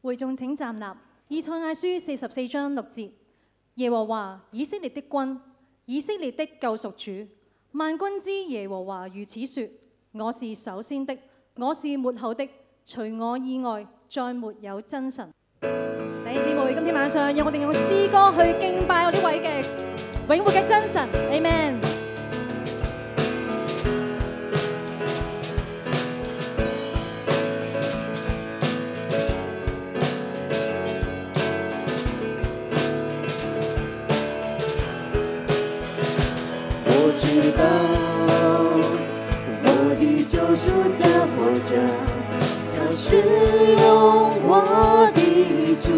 會眾請站立。以賽亞書44章6節，耶和華以色列的君，以色列的救贖主，萬軍之耶和華如此說：我是首先的，我是末後的，除我以外，再沒有真神。弟兄姊妹，今天晚上讓我哋用詩歌去敬拜我呢位嘅永活嘅真神。Amen。 知道我的救赎在活着，他是用我的主。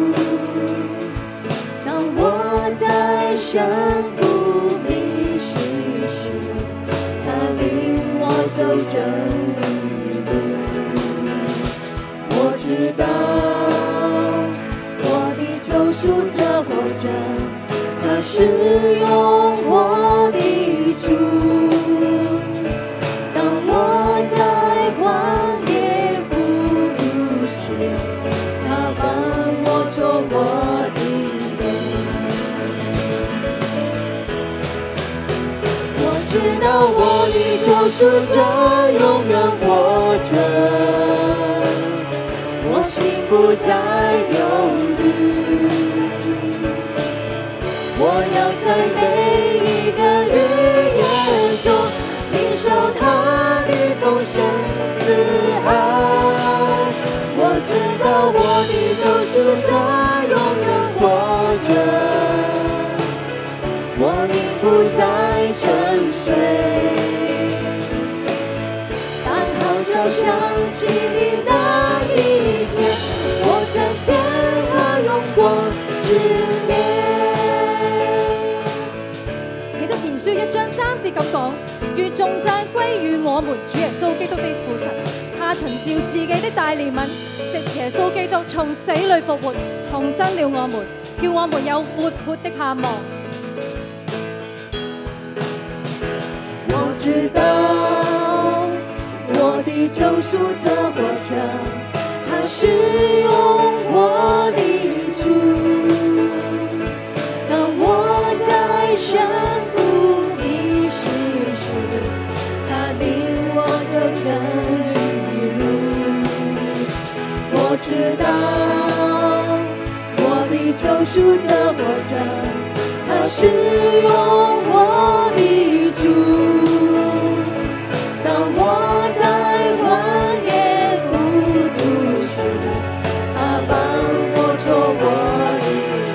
当我在山谷迷失时，他领我走正义路。我知道我的救赎在活着，他是用我的主。当我在旷野孤独时，他帮我做我的人。我知道我的救赎者永远活着，我心不再忧虑。我要在每一个日夜中领受他的丰盛慈爱。我知道我的救赎者永远活着，我灵不再沉睡。当号角响起的那一天，我将见他荣光之面。 1章3節咁講，願頌讚歸於我們主耶穌基督的父神，他曾照自己的大憐憫，藉耶穌基督從死裏復活，重生了我們，叫我們有活潑的盼望。 我知道我的救贖者活着，他是用我的主。當我在山谷迷失時，他領我走正義路。我知道我的救贖者活着，他是用我的主。當我在曠野孤獨時，他幫我做我的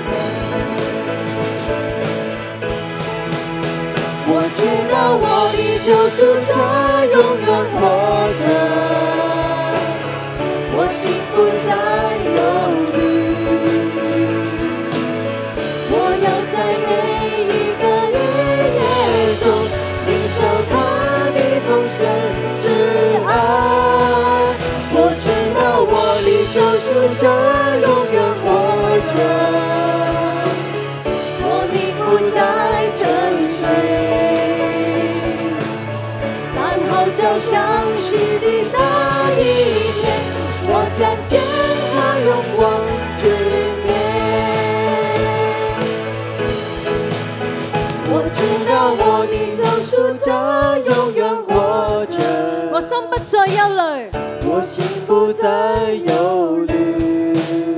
人。我知道我的救贖者永遠活着，我心不再憂慮。我要在每一個日夜中領受他的豐盛慈愛。我知道我的救贖者永遠活着，我靈不再沉睡。當號角響起的那一天，我將見他榮光之面。我知道我的救贖者永遠活着， 我心不再憂慮， 我心不再憂慮。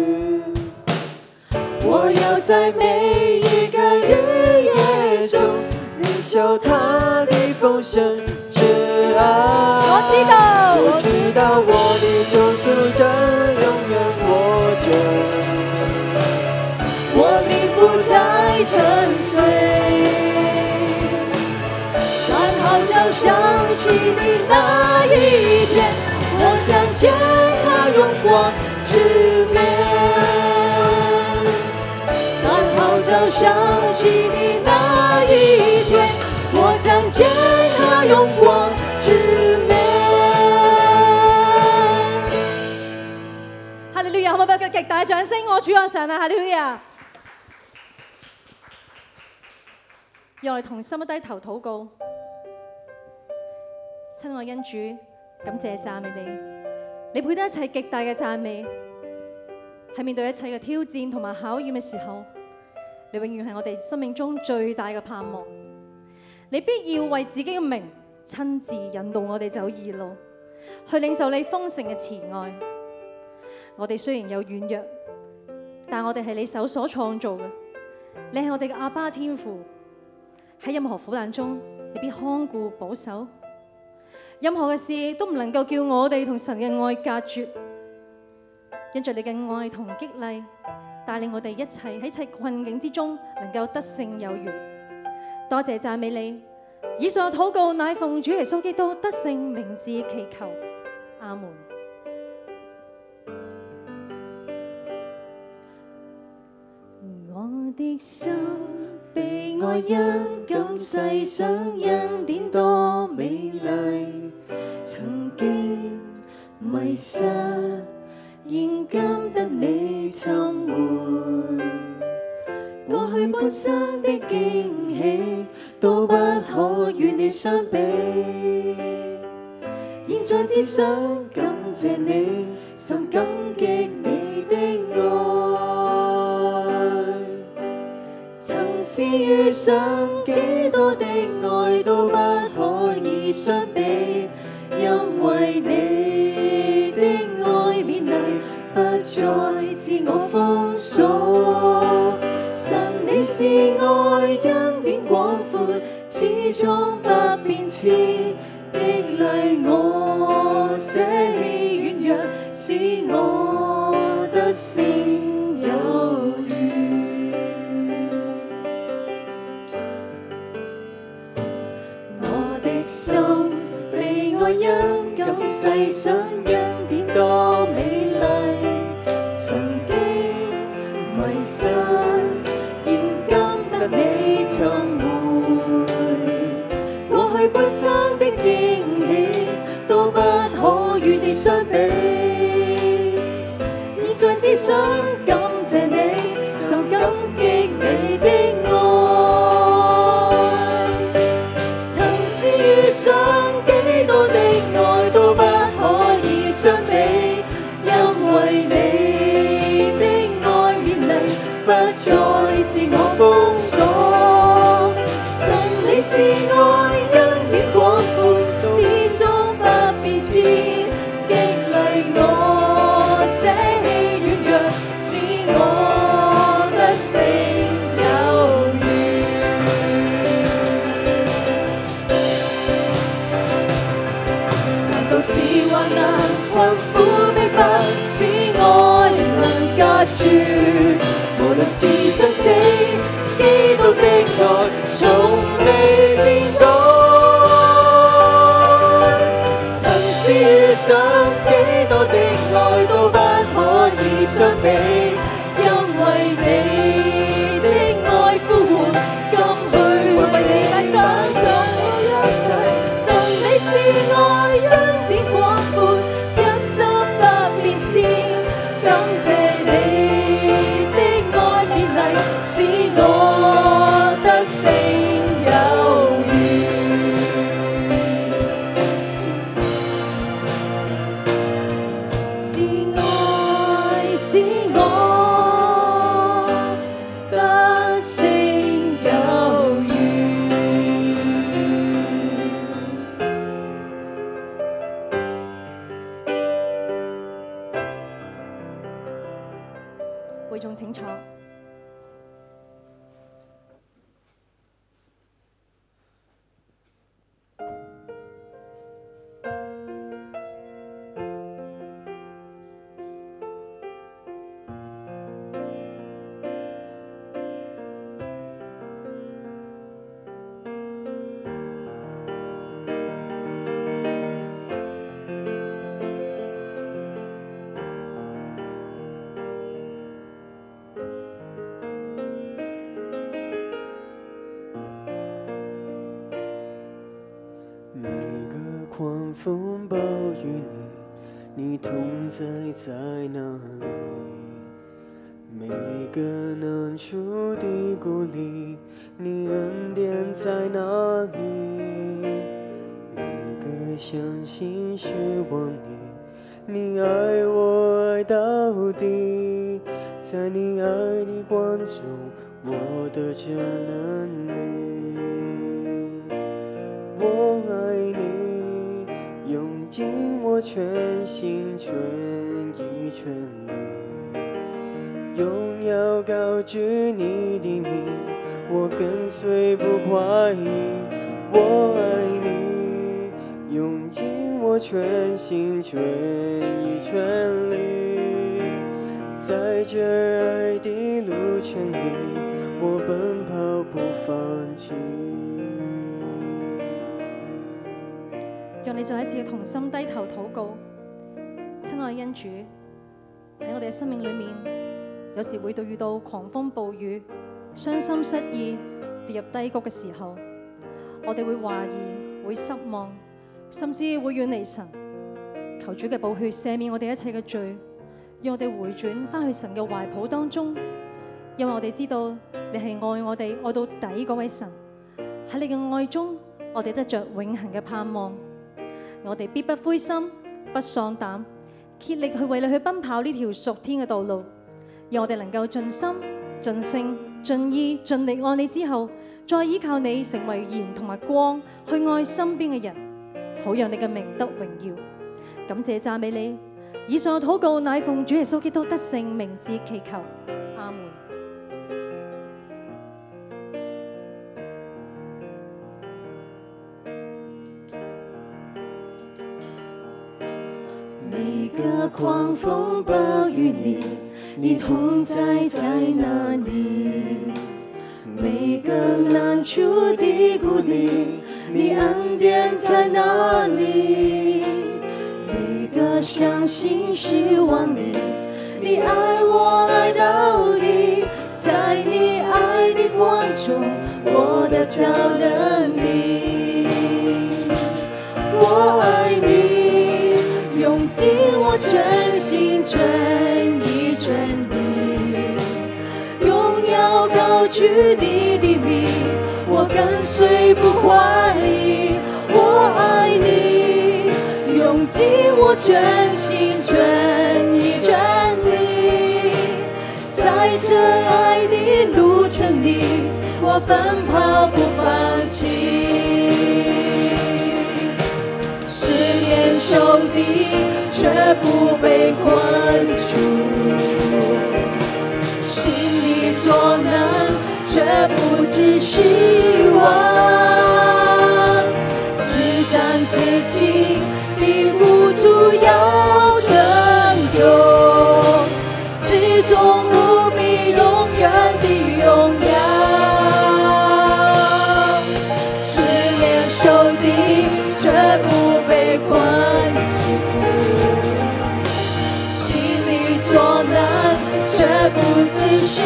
我要在每一個日夜中領受他的豐盛慈愛。 我知道我的救贖者永遠活着，我靈不再沉睡。當號角響起的那一天，我將見他榮光之面。當號角響起的那一天，我將見他榮光之面。 哈利路亞！可唔可以俾個極大掌聲？我主我神啊！哈利路亞！讓我哋同心一低頭禱告。親愛恩主，感謝讚美你，你配得一切極大嘅讚美。 喺面對一切嘅挑戰同埋考驗嘅時候，你永遠係我哋生命中最大嘅盼望。你必要為自己嘅名親自引導我哋走義路，去領受你豐盛嘅慈愛。我哋雖然有軟弱，但我哋係你手所創造嘅。你係我哋嘅阿爸天父，喺任何苦難中，你必看顧保守。任何嘅事都唔能夠叫我哋同神嘅愛隔絕。因着你嘅愛同激勵，帶領我哋一切困境之中能夠得勝有餘。多謝讚美你，以上禱告乃奉主耶穌基督得勝名字祈求，阿門。 我的心被愛因感世上恩典多美麗，曾經迷失，現今得你尋回。過去本身的驚喜，都不可與你相比。現在只想感謝你，深感激你的愛。曾是遇上幾多的愛，都不可以相比，因為你的愛勉勵，不再自我封鎖。神你是愛，恩典廣闊，始終不變遷，激勵我捨棄軟弱，使我得勝有餘。我的心被愛因感世上恩典多美麗，曾經迷失，你尋回，過去本身的驚喜，都不可與你相比。現在只想感謝你，深感激你的愛。曾是遇上幾多的愛，都不可以相比，因為你的愛勉勵，不再自我封鎖。神你是愛，恩典廣闊，始終不變遷，激勵我捨棄軟弱，使我得勝有餘。難道是患難、困苦、逼迫，使我靈魂隔絕？無論是生死，基督的愛從未變改。曾是遇上幾多的愛，都不可以相比，因為你的愛呼喚，甘去為你擺上所有一切。神你是愛，恩典廣闊，一生不變遷，感謝你。使我得勝有餘，是愛使我得勝有餘。 會眾請坐。 狂风暴雨里，你同在在哪里？每个难处的鼓励，你恩典在哪里？每个相信失望里， 你爱我爱到底，在你爱的光中，我的着能力。我爱你，用尽我全心全意全力，荣耀高举你的名，我跟随不怀疑。我爱你，用尽我全心全意全力，在这爱的路程里，我奔跑不放弃。 讓你再一次同心低頭禱告。親愛恩主，喺我哋嘅生命裏面，有時會遇到狂風暴雨、傷心失意、跌入低谷嘅時候，我哋會懷疑、會失望，甚至會遠離神。求主嘅寶血赦免我哋一切嘅罪，讓我哋回轉返去神嘅懷抱當中，因為我哋知道你係愛我哋愛到底嗰位神。喺你嘅愛中，我哋得着永恆嘅盼望。我哋必不灰心、不喪膽，竭力去為你去奔跑呢條屬天嘅道路，讓我哋能夠盡心、盡性、盡意、盡力愛你之後，再依靠你成為鹽同埋光，去愛身邊嘅人，好讓你嘅名得榮耀。感謝讚美你，以上嘅禱告乃奉主耶穌基督得勝名字祈求，阿門。 每个狂风暴雨里，你同在在哪里？每个难处的谷里，你恩典在哪里？每个伤心失望里，你爱我爱到底，在你爱的光中，我的找能力。我爱你，用尽我全心全意全力，荣耀高举你的名，我跟随不怀疑。我爱你，用尽我全心全意全力，在这爱的路程里，我奔跑不放弃。失恋受敌却不被困住，心里作难却不知希望，只战激情的无助要拯救，至终无比永远的荣耀。失恋受敌却不被困住，心里作难却不知希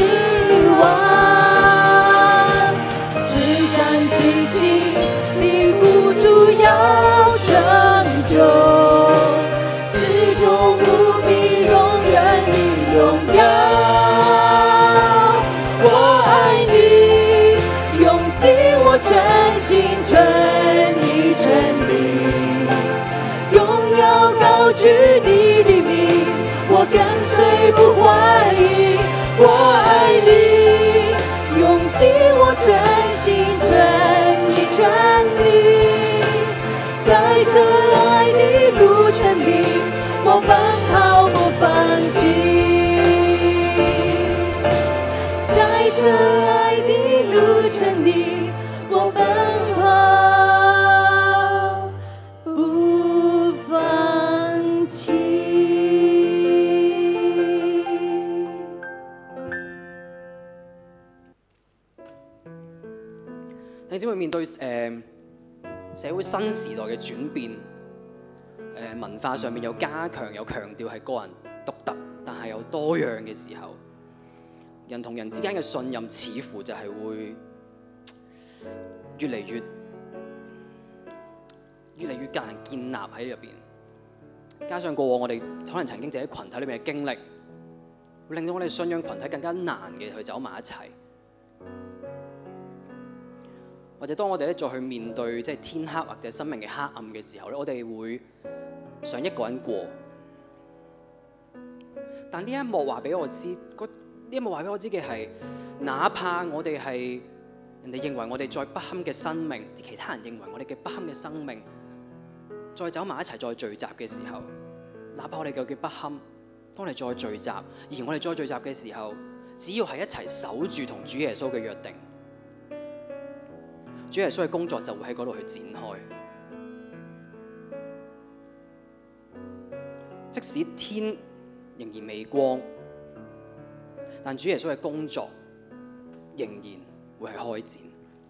望，只战激情的无助要拯救，至终无比永远的荣耀。我爱你，用尽我全心全意全力，荣耀高举你的名，我跟随不怀疑。我爱你，用尽我全心全意全力，在这爱的路程里，我奔跑不放弃。在这爱的路程里，我奔跑不放弃。 你只會面對社會新時代嘅轉變，文化上面有加強有強調係個人獨特，但係有多樣嘅時候，人同人之間嘅信任似乎就係會越嚟越難建立喺入邊。加上過往我哋可能曾經自己群體裏面嘅經歷，會令到我哋信仰群體更加難嘅去走埋一齊。或者當我哋咧再去面對即係天黑或者生命嘅黑暗嘅時候咧，我哋會想一個人過， 但呢一幕話俾我知，呢一幕話俾我知嘅係，哪怕我哋係人哋認為我哋再不堪嘅生命，其他人認為我哋嘅不堪嘅生命，再走埋一齊再聚集嘅時候，哪怕我哋嘅不堪，當我哋再聚集，而我哋再聚集嘅時候，只要係一齊守住同主耶穌嘅約定，主耶穌嘅工作就會喺嗰度去展開。即使天仍然未光，但主耶穌嘅工作仍然會係開展。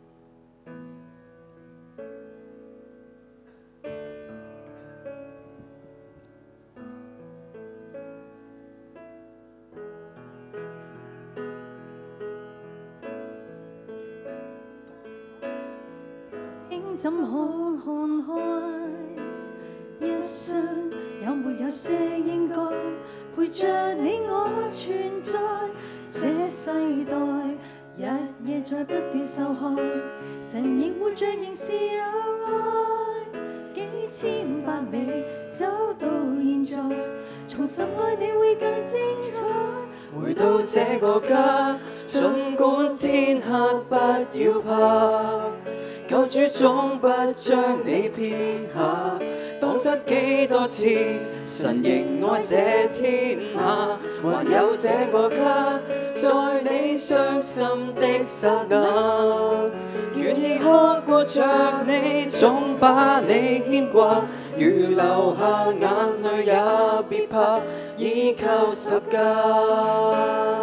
怎可看開？一生有沒有些應該陪着你我存在？這世代日夜在不斷受害，神仍活着仍是有愛。幾千百里走到現在，重拾愛你會更精彩。 回到這個家，儘管天黑不要怕，救主總不將你撇下，蕩失幾多次，神仍愛這天下。還有這個家，在你傷心的剎那，願意看顧着你，總把你牽掛。如流下眼淚也別怕，依靠十架。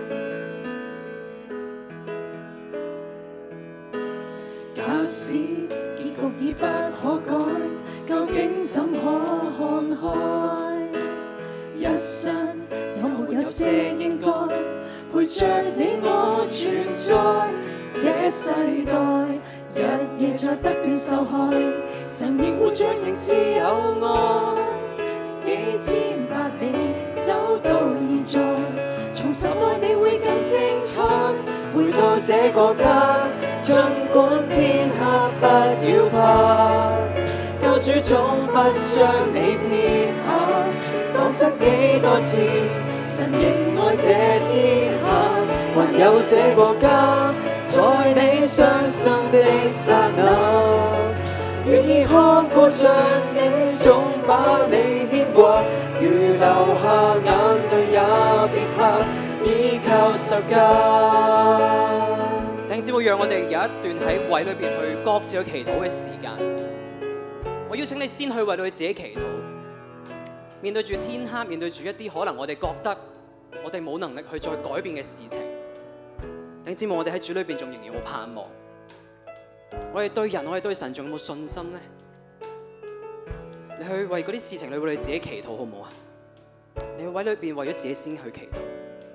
假使結局已不可改，究竟怎可看開？一生有沒有些應該陪着你我存在？這世代日夜在不斷受害，神仍活着仍是有愛。幾千百里走到現在，重拾愛你會更精彩。 回到這個家，儘管天黑不要怕，救主總不將你撇下。蕩失幾多次，神仍愛這天下。還有這個家，在你傷心的剎那，願意看顧着你，總把你牽掛。如流下眼淚也別怕，依靠十架。 弟兄姊妹，讓我哋有一段喺位裏邊去各自去祈禱嘅時間。我邀請你先去為到你自己祈禱，面對住天黑，面對住一啲可能我哋覺得我哋冇能力去再改變嘅事情。弟兄姊妹，我哋喺主裏邊仲仍然有冇盼望？我哋對人，我哋對神仲有冇信心呢？你去為嗰啲事情，你為你自己祈禱好唔好啊？你去位裏邊為咗自己先去祈禱。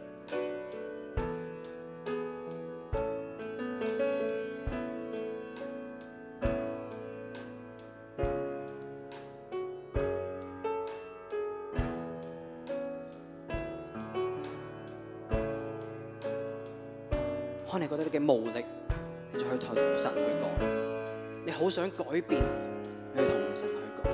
可能你覺得你嘅無力，你就去同神去講；你好想改變，你去同神去講。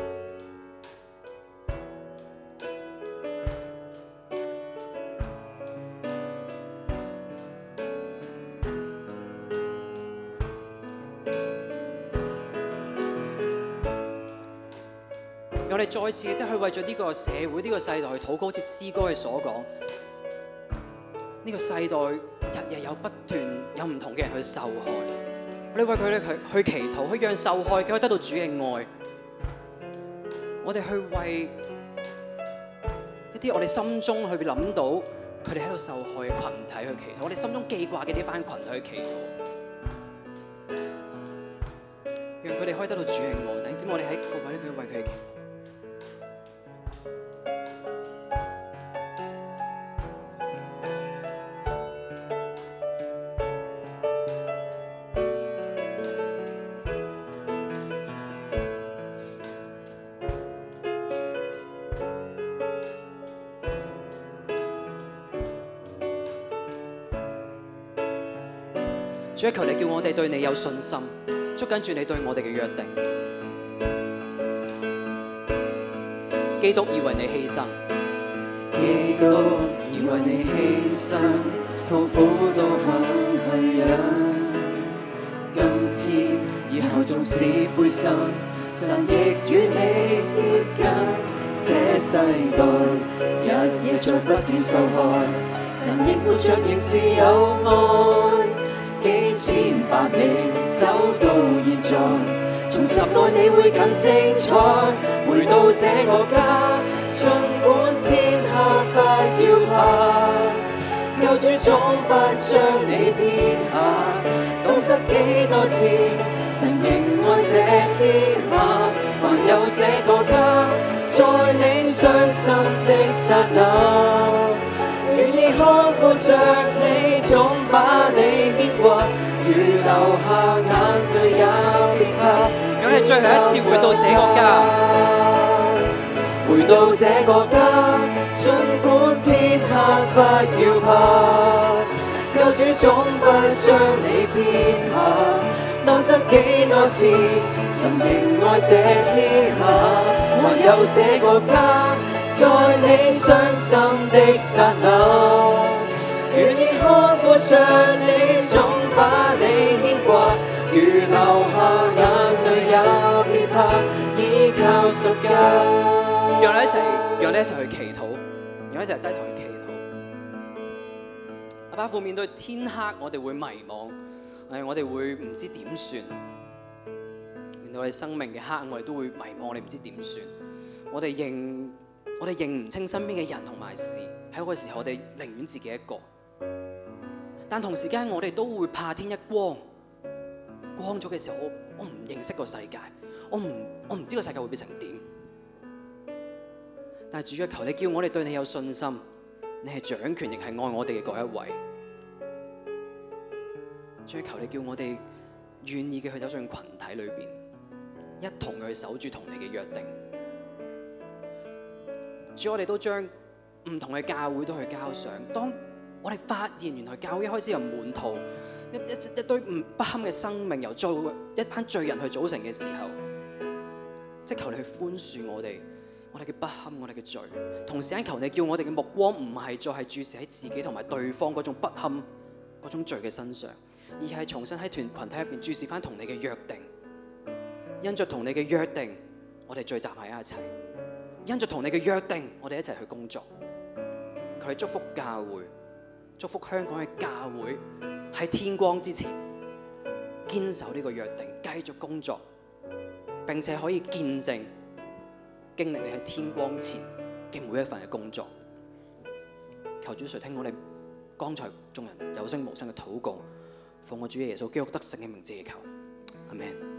我哋再次即係去為咗呢個社會、呢個世代去禱告，好似詩歌嘅所講，呢個世代日日有不斷有唔同嘅人去受害，我哋為佢哋去祈禱，去讓受害嘅可以得到主嘅愛。我哋去為一啲我哋心中去諗到佢哋喺度受害嘅群體去祈禱，我哋心中記掛嘅呢班群體去祈禱，讓佢哋可以得到主嘅愛。弟兄姊妹，我哋喺個位裏邊為佢哋祈禱。主，求你叫我哋對你有信心，捉緊住你對我哋嘅約定。基督已為你犧牲， 幾多要為你犧牲，痛苦都肯去忍。今天以後縱使灰心，神亦與你接近。這世代日夜在不斷受害，神亦活着仍是有愛。幾千百年走到現在，重拾愛你會更精彩。回到這個家，儘管天黑不要怕，救主總不將你撇下。蕩失幾多次，神仍愛這天下，還有這個家，在你傷心的剎那，願意看顧着你，總把你牽掛，如流下眼淚也別怕。讓你最後一次回到這個家，回到這個家，儘管天黑不要怕，救主總不將你撇下。蕩失幾多次，神仍愛這天下，還有這個家，在你傷心的剎那，願意看顧着你，總把你牽掛，如流下眼淚也別怕，依靠十架。讓你一齊去祈禱，讓你一齊低頭去祈禱。阿爸父，面對天黑，我哋會迷茫，我哋會唔知點算。面對我哋生命嘅黑暗，我哋都會迷茫，我哋唔知點算。我哋認唔清身邊嘅人同埋事，喺嗰個時候我哋寧願自己一個。但同時間我哋都會怕天一光咗嘅時候，我唔認識個世界，我唔知個世界會變成點。但係主啊，求你叫我哋對你有信心，你係掌權亦係愛我哋嘅嗰一位。主啊，求你叫我哋願意嘅去走進群體裏邊，一同去守住同你嘅約定。主，我哋都將唔同嘅教會都去交上。當我哋發現原來教會一開始由門徒一堆不堪嘅生命，由一班罪人去組成嘅時候，即係求你去寬恕我哋嘅不堪，我哋嘅罪。同時間求你叫我哋嘅目光唔係再係注視喺自己同埋對方嗰種不堪嗰種罪嘅身上，而係重新喺團群體入邊注視翻同你嘅約定。因着同你嘅約定，我哋聚集喺一齊。因着同你嘅約定，我哋一齊去工作。求你祝福教會，祝福香港嘅教會喺天光之前堅守呢個約定，繼續工作，並且可以見證經歷你喺天光前嘅每一份嘅工作。求主垂聽我哋剛才眾人有聲無聲嘅禱告，奉我主耶穌基督得勝嘅名字祈求，阿們。